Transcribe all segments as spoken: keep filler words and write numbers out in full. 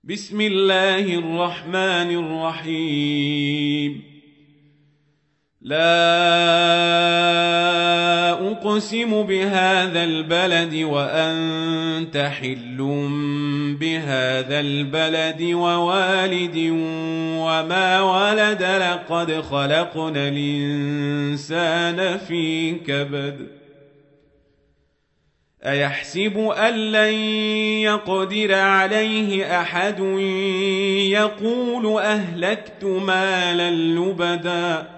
بسم الله الرحمن الرحيم. لا أقسم بهذا البلد وأنت حل بهذا البلد ووالد وما ولد لقد خلقنا الإنسان في كبد أيحسب أن لن يقدر عليه أحد يقول أهلكت مالا لبدا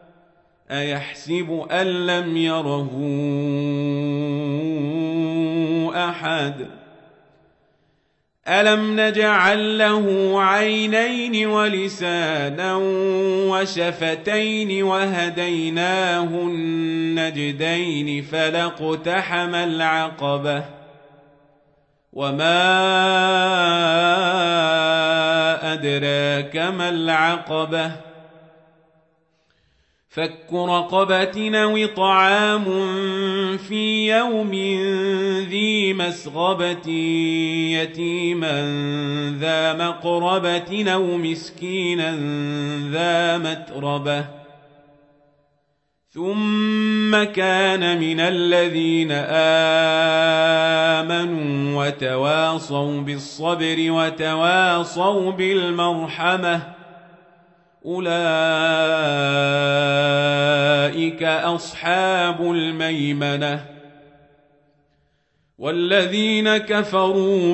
أيحسب أن لم يره أحد ألم نجعل له عينين ولسانا وشفتين وهديناه النجدين فلاقتحم العقبة وما أدراك ما العقبة فك رقبة أو طعام في يوم ذي مسغبة يتيما ذا مقربة أو مسكينا ذا متربة ثم كان من الذين آمنوا وتواصوا بالصبر وتواصوا بالمرحمة أولئك أصحاب الميمنة والذين كفروا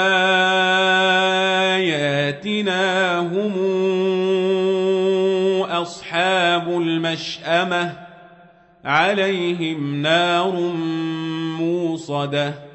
بآياتنا هم أصحاب المشأمة عليهم نار موصدة